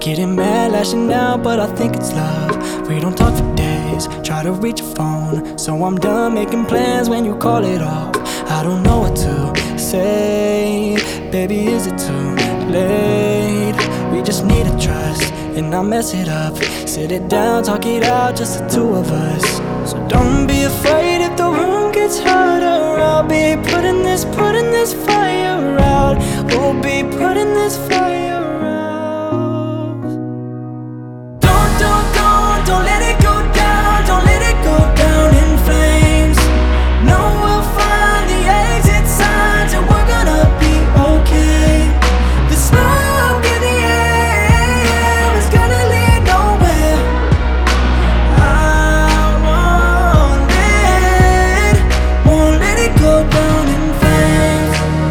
Getting mad, lashing out, but I think it's love. We don't talk for days, try to reach your phone, so I'm done making plans when you call it off. I don't know what to say, baby, is it too late? We just need to trust, and I mess it up. Sit it down, talk it out, just the two of us. So don't be afraid if the room gets hotter. I'll be putting this fire out. We'll be putting this fire out. Don't let it go down. Don't let it go down in flames. No, we'll find the exit signs and we're gonna be okay. The smoke in the air is gonna lead nowhere. I won't let it go down in flames.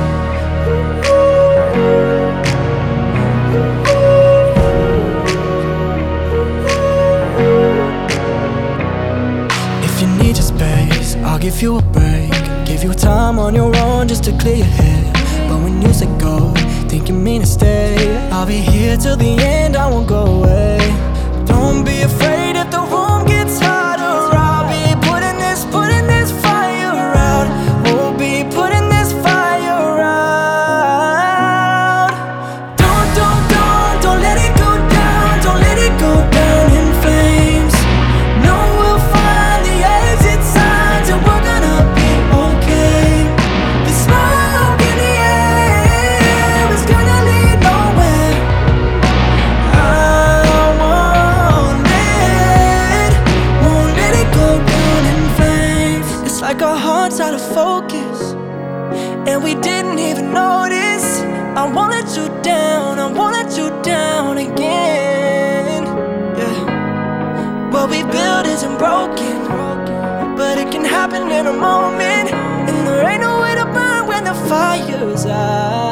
If you need your space, I'll give you a break. Give you time on your own just to clear your head. But when you say go, think you mean to stay. I'll be here till the end, I won't go away. Don't be afraid if the room gets hotter. I'll be putting this fire out. We'll be putting this fire out. Don't let it go down. Don't let it go down in flames. No, we'll find the exit signs and we're gonna be okay. The smoke in the air is gonna lead nowhere. I won't let it go down in flames. It's like our hearts out of focus and we didn't even notice. I won't let you down, I won't let you down again. Yeah. What we built isn't broken, but it can happen in a moment. And there ain't no way to burn when the fire's out.